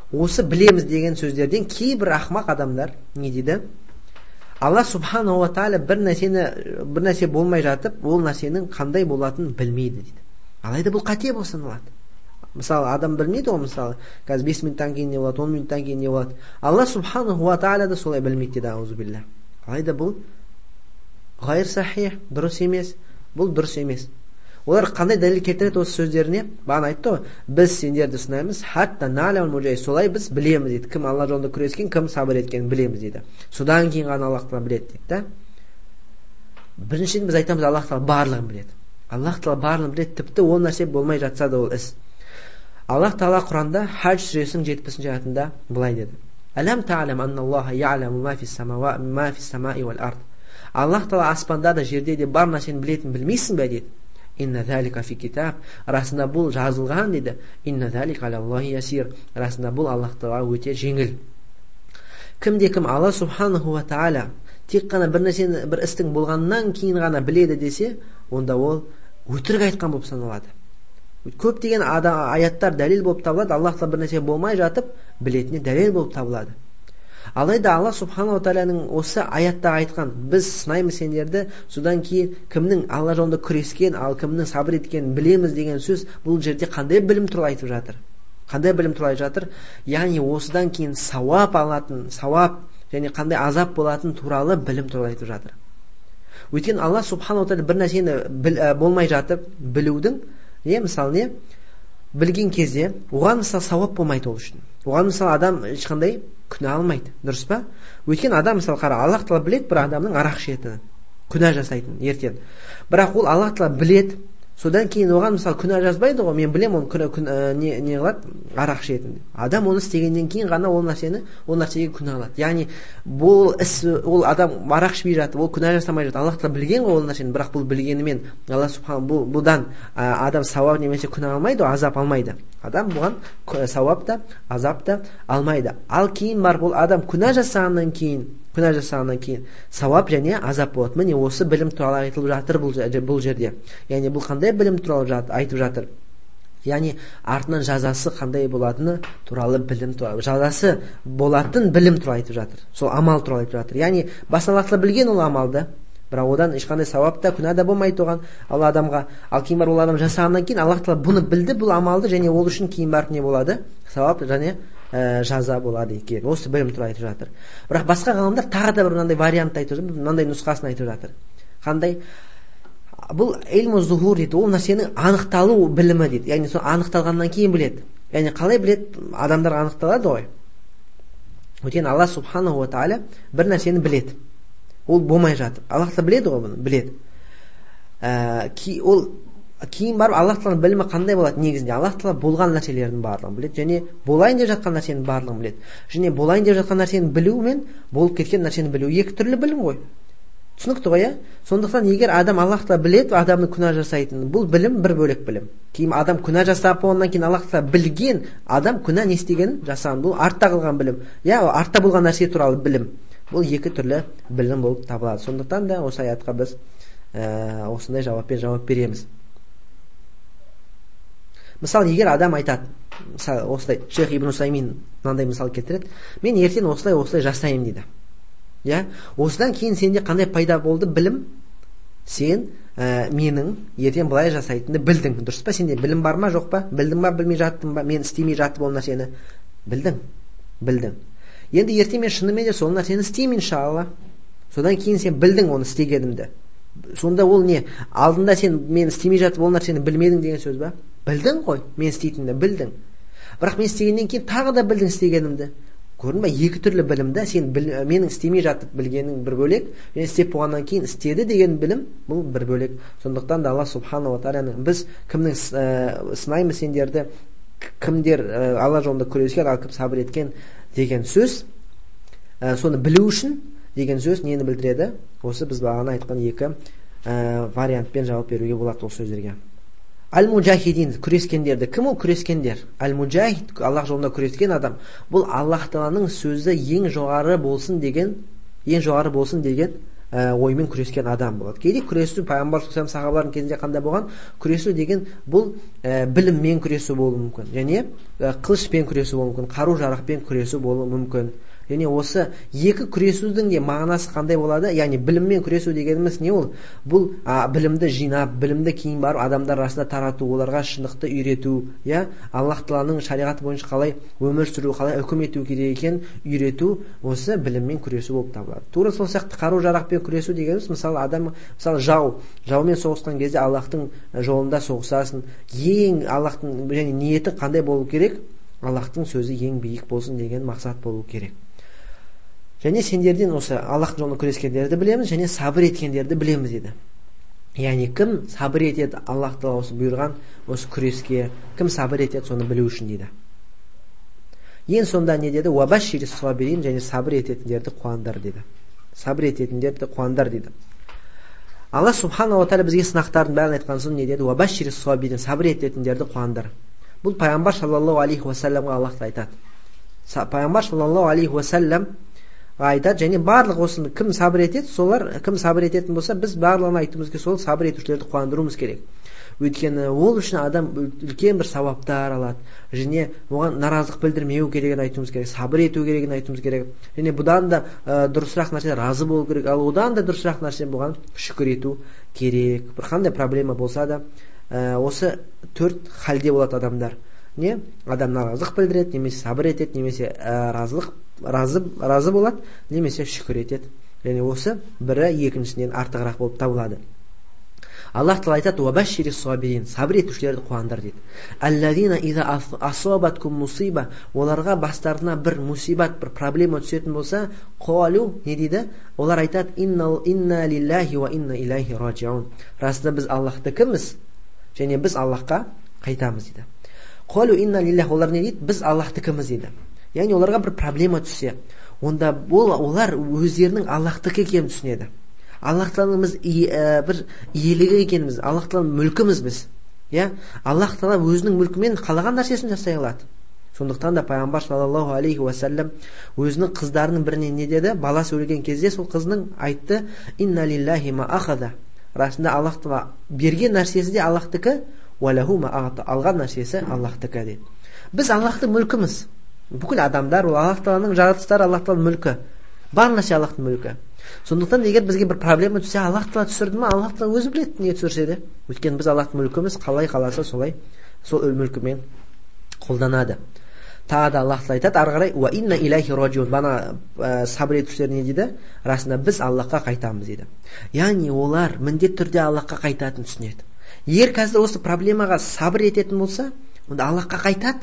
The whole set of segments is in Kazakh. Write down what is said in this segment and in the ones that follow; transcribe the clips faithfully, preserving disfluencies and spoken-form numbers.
осы білеміз деген сөздерден кейбір ақымақ адамдар не дейді? Алла субханаху ва тағала бір нәрсені бір нәрсе болмай жатып, ол нәрсенің қандай болатынын білмейді дейді. Алайда бұл қате болып саналады. Мысалы, адам білмейді ғой, мысалы, қазір бес минуттан кейін не болады, он минуттан кейін не болады. Алла субханаху ва тағала да солай білмейді дейді, аузу билля. Алайда бұл ғайр сахих, дұрыс емес, бұл дұрыс емес. Олар қандай дәлел келтіреді осы сөздеріне? Бағана айтты ғой, біз сендерді сынаймыз, хатта на'ламул мужахид, солай біз білеміз дейді. Кім Алла жолында күрескен, кім сабыр еткенін білеміз дейді. Содан кейін ғана Аллах тағала біледі дейді, да? Біріншіден біз айтамыз, Аллах тағала барлығын біледі. Аллах тағала барлығын біледі, тіпті ол нәрсе болмай жатса да ол іс. Аллах тағала Құранда Хадж сүресінің жетпісінші аятында былай деді: "Алам та'лам анналлаха я'ламу ма фис самава ма фис самаи вал ард." Аллах тағала аспанда да жерде де бар нәрсені білетінін білмейсің бе дейді. Инна залика фи китаб, расында бұл жазылған дейді. Инна залика алаллахи ясир, расында бұл Аллах тағала өте жеңіл. Кімде кім Алла субханаху ва тағала тек қана бір нәрсені, бір істің болғаннан кейін ғана біледі десе, онда ол өтірік айтқан болып саналады. Көптеген аяттар дәлел болып табылады, Аллах тағала бір нәрсе болмай жатып білетіне дәлел болып табылады. Алайда Алла субханаху тағаланың осы аятта айтқан, біз сынаймыз сендерді, содан кейін кімнің Алла жолында күрескен, ал кімнің сабыр еткенін білеміз деген сөз, бұл жерде қандай білім туралы айтып жатыр? Қандай білім туралы жатыр? Яғни осыдан кейін сауап алатын, сауап және қандай азап болатын туралы білім туралы айтып жатыр. Өйткені Алла субханаху тағала бір нәрсені болмай жатып білудің, не мысалы не? Білген кезде оған мысалы сауап болмайды ол үшін. Оған мысалы адам ешқандай күнә алмайды, дұрыс па? Өйткені адам мысалы қара, Аллах тағала біледі бір адамның арақ ішетінін, күнә жасайтынын ертең. Бірақ ол Аллах тағала біледі, содан кейін оған мысалы күнә жазбайды ғой, мен білем оны күнә, күнә не не қылады, арақ ішетінін. Адам оны істегеннен кейін ғана ол нәрсені, ол нәрсеге күнә алады. Яғни бұл іс, ол адам арақ ішпей жатып, ол күнә жасамай жатып, Аллах тағала білген ғой ол нәрсені, бірақ бұл білгенімен Алла субхан бұл бұдан адам сауап немесе күнә алмайды, азап алмайды. Адам бұған сауап та, азап та алмайды. Ал кейін бар бұл адам күнә жасағаннан кейін, күнә жасағаннан кейін сауап және азап болады. Міне осы білім туралы айтылып жатыр бұл, бұл жерде. Яғни бұл қандай білім туралы жат, айтып жатыр? Яғни артынан жазасы қандай болатыны туралы білім туралы, жазасы болатын білім туралы айтып жатыр. Сол амал туралы айтып жатыр. Яғни басынан Аллах тағала білген ол амалды, бірақ одан ешқандай сауап та, күнә да болмайды оған, Алла адамға. Ал кейін бар ол адам жасағаннан кейін Аллах тағала бұны білді, бұл амалды, және ол үшін кейін барып не болады? Сауап және ә, жаза болады екен. Осы білім туралы айтып жатыр. Бірақ басқа ғалымдар тағы да бір мынандай вариантты айтып жатыр, мынандай нұсқасын айтып жатыр. Қандай? Бұл илму зухур дейді, ол нәрсенің анықталу білімі дейді. Яғни сол анықталғаннан кейін біледі. Яғни қалай біледі? Адамдар анықталады ғой. Өйткені Алла субханаху ва тағала бір нәрсені біледі. Ол болмай жатыр. Аллах тағала біледі ғой бұны, біледі. Ә, ки, ол кейін барып Аллах тағала білімі қандай болады негізінде? Аллах тағала болған нәрселердің барлығын біледі, және болайын деп жатқан нәрсенің барлығын біледі. Және болайын деп жатқан нәрсені білу мен болып кеткен нәрсені білу екі түрлі білім ғой. Түсінікті ғой, иә? Сондықтан егер адам Аллах тағала біледі, адамның күнә жасайтынын, бұл білім бір бөлек білім. Кейін адам күнә жасап, онdan кейін Аллах тағала білген, адам күнә не істегенін жасаған, бұл артта қалған білім. Я, артта болған нәрсе туралы білім. Бұл екі түрлі білім болып табылады. Сондықтан да осы аятқа біз ә, осындай жауаппен жауап береміз. Мысалы, егер адам айтады, мысалы, осылай, Шейх Ибн Усаймин мынандай мысал келтіреді, мен ертең осылай осылай жасаймын дейді. Я, осыдан кейін сенде қандай пайда болды білім? Сен ә, менің ертең былай жасайтынды білдің, дұрыс па? Сенде білім бар ма, жоқ па? Білдің ба, білмей жаттың ба? Мен істемей жатып ол нәрсені білдің, білдің. Енді ертең мен шынымен де сол нәрсені істеймін иншалла. Содан кейін сен білдің оны істегенімді. Сонда ол не? Алдында сен мен істемей жатып ол нәрсені білмедің деген сөз ба? Білдің ғой, мен істейтінді білдің. Бірақ мен істегеннен кейін тағы да білдің істегенімді. Көрдің ба? Екі түрлі білімді. Сен біл, менің істемей жатып білгенің бір бөлек, мен істеп болғаннан кейін істеді деген білім, бұл бір бөлек. Сондықтан да Алла субханаху ва тағаланың біз кімнің ә, сынаймыз сендерді, кімдер ә, Алла жолында күрескен, ал кім сабыр еткен деген сөз, ә, соны білу үшін деген сөз нені білдіреді? Осы біз бағана айтқан екі ә, вариантпен жауап беруге болады ол сөздерге. Аль-муджахидин, күрескендерді. Кім ол күрескендер? Аль-муджахид, Аллах жолында күрескен адам. Бұл Аллах тағаланың сөзі ең жоғары болсын деген, ең жоғары болсын деген оймен күрескен адам болады. Кейде күресу пайғамбар саллаллаху сахабалардың кезінде қандай болған? Күресу деген бұл ә, біліммен күресу болуы мүмкін, және ә, қылышпен күресу болуы мүмкін, қару-жарақпен күресу болуы мүмкін. Және осы екі күресудің де мағынасы қандай болады? Яғни біліммен күресу дегеніміз не ол? Бұл а, білімді жинап, білімді кейін барып адамдар арасында тарату, оларға шындықты үйрету, я Аллах Тағаланың шариғаты бойынша қалай өмір сүру, қалай үкім ету керек екенін үйрету, осы біліммен күресу болып табылады. Тура сол сияқты қару-жарақпен күресу дегеніміз, мысалы адам, мысалы жау, жаумен соғысқан кезде Аллахтың жолында соғысасың, ең Аллахтың және ниеті қандай болу керек? Аллахтың сөзі ең биік болсын деген мақсат болу керек. Және сендерден осы Аллахтың жолында күрескендерді білеміз, және сабыр еткендерді білеміз дейді. Яғни кім сабыр етеді Аллах Тағала осы бұйырған осы күреске, кім сабыр етеді соны білу үшін дейді. Ең сонда не деді? Уабаширис сабирин, және сабыр ететіндерді қуандар дейді. Сабыр ететіндерді қуандар дейді. Алла субханала тағала бізге сынақтардың бәрін айтқан соң не деді? Уабаширис сабирин, сабыр ететіндерді қуандар. Бұл пайғамбар саллаллаху алейхи уассаламға Аллах айтады. Пайғамбар саллаллаху алейхи уассалам айтады, және барлық осыны кім сабыр етеді, солар кім сабыр ететін болса, біз барлығын айтуымыз керек, сол сабыр етушілерді қуандыруымыз керек. Өйткені ол үшін адам үлкен бір сауаптар алады, және оған наразылық білдірмеу керегін айтуымыз керек, сабыр ету керегін айтуымыз керек. Және бұдан да ә, дұрысырақ нәрсе разы болу керек, ал одан да дұрысырақ нәрсе болған шүкір ету керек. Бір қандай проблема болса да ә, осы төрт халде болады адамдар. Не? Адам наразылық білдіреді, немесе сабыр етеді, немесе ә, разылық разы разы болады, немесе шүкір етеді. Және осы бірі екіншісінен артығырақ болып табылады. Аллах Тағала айтады: "Уабаширис сабирин", сабыр етушілерді қуандар дейді. Аллазина иза асабаткум мусиба, оларға бастарына бір мусибат, бір проблема түсетін болса, қалу, не дейді? Олар айтады: "Инна инна лиллахи ва инна илайхи раджиун". Расында біз Аллахтыкіміз, және біз Аллахқа қайтамыз дейді. Қалу инна лиллахи, олар не дейді? Біз Аллахтыкіміз дейді. Яғни оларға бір проблема түссе, онда ол олар өздерінің Аллахтыкі екенін түсінеді. Аллах Тағаланың біз бір иелігі екеніміз, Аллах Тағаланың мүлкіміз біз. Я, Аллах Тағала өзінің мүлкімен қалаған нәрсесін жасай алады. Сондықтан да пайғамбар саллаллаху алейхи уассалам өзінің қыздарының біріне не деді? Баласы өлген кезде сол қызының айтты: "Инна лиллахи ма ахада". Расында Аллах Тағала берген нәрсесі де Аллахтікі, ва лаху ма ата, алған нәрсесі Аллахтікі дейді. Біз Аллахтың мүлкіміз. Бүкіл адамдар ол Аллах Тағаланың жаратылыстары, Аллах Тағаланың мүлкі. Бар нәрсе Аллахтың мүлкі. Сондықтан егер бізге бір проблема түссе, Аллах Тағала түсірді ме, Аллах Тағала өзі біледі не түсірсе де. Өйткені біз Аллахтың мүлкіміз, қалай қаласа солай сол мүлкімен қолданады. Тағы да Аллах Тағала айтады ары қарай: "Ва инна илайхи раджиун", бана сабыр етушілер не дейді? Расында біз Аллахқа қайтамыз дейді. Яғни олар міндетті түрде Аллахқа қайтатынын түсінеді. Егер қазір осы проблемаға сабыр ететін болса, онда Аллахқа қайтады,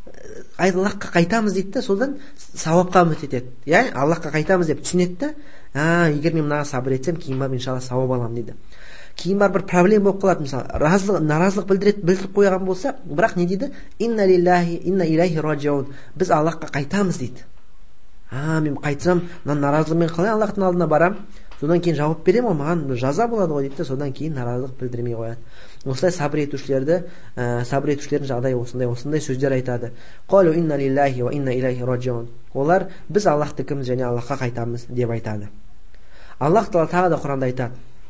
Аллахқа қайтамыз дейді да, содан сауапқа үміт етеді. Яғни Аллахқа қайтамыз деп түсінеді да, а, егер мен мына сабыр етсем, кейін барып иншалла сауап аламын дейді. Кейін барып бір проблема болып қалады, мысалы, разылық, наразылық білдіріп білдіріп қойған болса, бірақ не дейді? Инна лиллахи инна илайхи раджиун, біз Аллахқа қайтамыз дейді. А, мен қайтсам, мына наразылығымен қалай Аллахтың алдына барам? Содан кейін жауап беремін, ол маған жаза болады ғой дейді, содан кейін наразылық білдірмей қояды. Осылай сабыр етушілерді, ә, сабыр етушілердің жағдайы осындай, осындай сөздер айтады. Қалу инна лиллахи ва инна илайхи раджиун. Олар біз Аллахтыкіміз және Аллахқа қайтамыз деп айтады. Аллах Тағала тағы да Құранда айтады.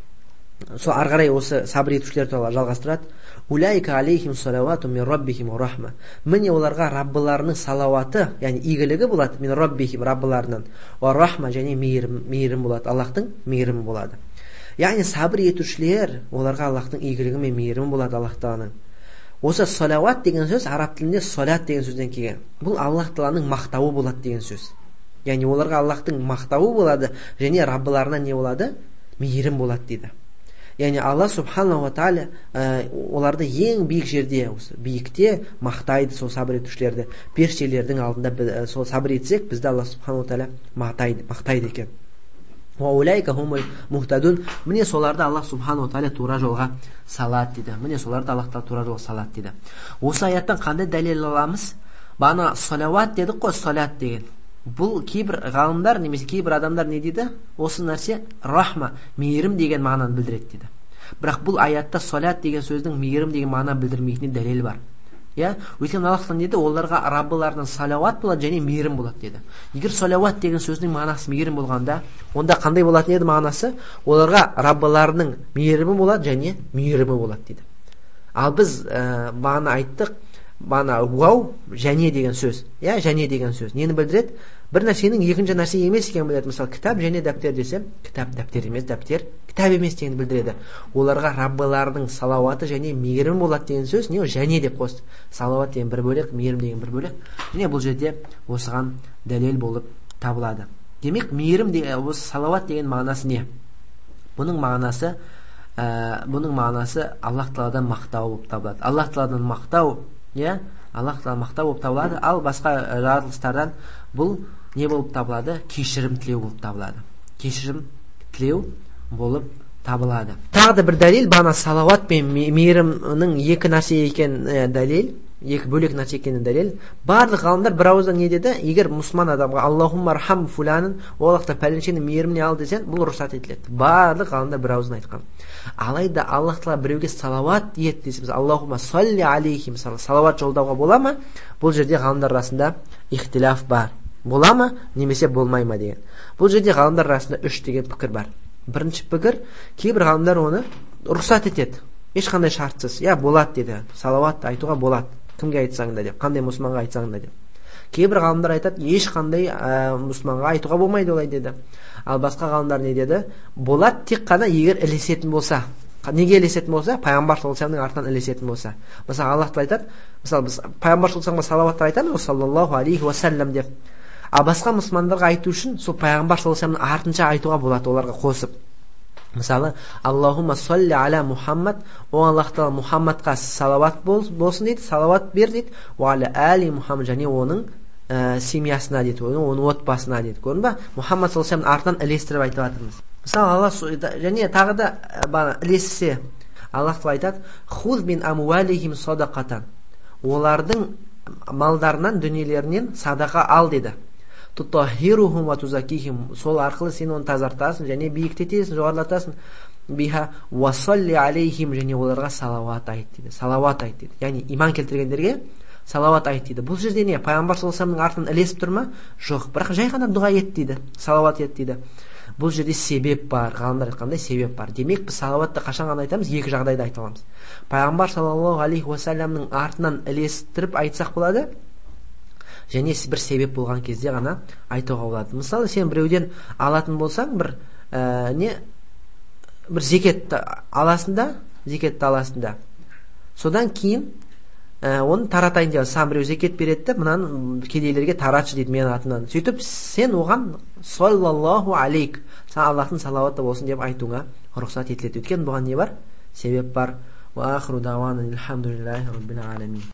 Сол ары қарай осы сабыр етушілер туралы жалғастырады. Улайка алейхим салавату мин раббихим ва рахма. Міне оларға Раббыларының салауаты, яғни игілігі болады, мин раббихим, Раббыларынан, ва рахма, және мейірім, мейірім болады, Аллахтың мейірімі болады. Яғни сабыр етушілер, оларға Аллахтың игілігі мен мейірімі болады, Аллах Тағаланың. Осы салауат деген сөз араб тілінде салат деген сөзден келген. Бұл Аллах Тағаланың мақтауы болады деген сөз. Яғни оларға Аллахтың мақтауы болады, және Раббыларынан не болады? Мейірім болады дейді. Яғни Алла субханаллаху ва тағала ә, оларды ең биік жерде, осы биікте мақтайды сол сабыр етушілерді. Періштелердің алдында ә, сол сабыр етсек, бізді Алла субханаллаху ва тағала мақтайды, мақтайды екен. Ва улайка хумул мухтадун. Міне соларды Алла субханаллаху ва тағала тура жолға салады дейді. Міне соларды Аллах Тағала тура жолға салады дейді. Осы аяттан қандай дәлел аламыз? Бана салауат дедік қой, салат деген. Бұл кейбір ғалымдар немесе кейбір адамдар не дейді? Осы нәрсе рахма, мейірім деген мағынаны білдіреді дейді. Бірақ бұл аятта салат деген сөздің мейірім деген мағына білдірмейтіне дәлел бар. иә, өйткені Аллах тағала деді, оларға Раббыларынан салауат болады және мейірім болады деді. Егер салауат деген сөздің мағынасы мейірім болғанда, онда қандай болатын еді мағынасы? Оларға Раббыларының мейірімі болады және мейірімі болады дейді. Ал біз ә, бағана айттық, бағана уау және деген сөз, иә, және деген сөз нені білдіреді? Бір нәрсенің екінші нәрсе емес екенін білдіреді. Мысалы, кітап және дәптер десе, кітап дәптер емес, дәптер кітап емес дегенді білдіреді. Оларға Раббыларының салауаты және мейірім болады деген сөз не? Және деп қосты. Салауат деген бір бөлек, мейірім деген бір бөлек. Міне бұл жерде осыған дәлел болып табылады. Демек, мейірім деген, осы салауат деген мағынасы не? Бұның мағынасы ә, бұның мағынасы Аллах тағаладан мақтау болып табылады. Аллах тағаладан мақтау, иә, Аллах тағала мақтау болып табылады. Ал басқа жаратылыстардан бұл не болып табылады? Кешірім тілеу болып табылады. Кешірім тілеу болып табылады. Тағы да бір дәлел, бағана салауат пен мейірімнің екі нәрсе екен дәлел, екі бөлек нәрсе екенін дәлел. Барлық ғалымдар бір ауыздан не деді? Егер мұсылман адамға Аллахумма архам фуланын, Аллахта пәленшені мейіріміне ал десең, бұл рұқсат етіледі. Барлық ғалымдар бір ауыздан айтқан. Алайда Аллах тағала біреуге салауат ет десеміз, Аллахумма салли алейхи, мысалы, салауат жолдауға бола ма? Бұл жерде ғалымдар арасында ихтилаф бар. Бола ма, немесе болмай ма деген. Бұл жерде ғалымдар арасында үш деген пікір бар. Бірінші пікір, кейбір ғалымдар оны рұқсат етеді, ешқандай шартсыз. Я, болады деді, салауат айтуға болады, кімге айтсаң да деп, қандай мұсылманға айтсаң да деп. Кейбір ғалымдар айтады, ешқандай ә, мұсылманға айтуға болмайды олай деді. Ал басқа ғалымдар не деді? Болады тек қана егер ілесетін болса. Неге ілесетін болса? Пайғамбар саллаллаху алейхи артынан ілесетін болса. Мысалы, Аллах айтады, мысалы біз пайғамбар саллаллаху салауатты айтамыз, саллаллаху алейхи уассалям деп. А басқа мұсылмандарға айту үшін сол пайғамбар саллаллаху алейхи артынша айтуға болады, оларға қосып. Мысалы, Аллахумма салли аля Мухаммад, о Аллах тағала Мухаммадқа салауат болсын дейді, салауат бер дейді, о аля али Мухаммад, және оның ә, семьясына дейді, оның отбасына дейді. Көрдің ба? Мухаммад саллаллаху алейхи артынан ілестіріп айтып жатырмыз. Мысалы, Аллах және тағы да бана ілессе, Аллах тағала айтады, хуз мин амуалихим садақатан, олардың малдарынан, дүниелерінен садақа ал деді. Тутахирухум ва тузакихим, сол арқылы сен оны тазартасың және биіктетесің, жоғарылатасың. Биха ва салли алейхим, және оларға салауат айт дейді. Салауат айт дейді. Яғни иман келтіргендерге салауат айт дейді. Бұл жерде не? Пайғамбар саллаллаху алейхи ва артынан ілесіп тұр ма? Жоқ. Бірақ жай ғана дұға ет дейді. Салауат ет дейді. Бұл жерде себеп бар. Ғалымдар айтқандай себеп бар. Демек біз салауатты қашан ғана айтамыз? Екі жағдайда айта аламыз. Пайғамбар саллаллаху алейхи ва саллямның артынан ілестіріп айтсақ болады, және бір себеп болған кезде ғана айтуға болады. Мысалы, сен біреуден алатын болсаң, бір ә, не бір зекетті аласында, зекетті аласында. Содан кейін ә, оны таратайын деп, саған біреу зекет береді, мынаны кедейлерге таратшы дейді менің атымнан. Сөйтіп сен оған саллаллаху алейк, саған Аллахтың салауаты болсын деп айтуға рұқсат етіледі. Өйткені бұған не бар? Себеп бар. Ва ахру дауана алхамдулиллахи раббил аламин.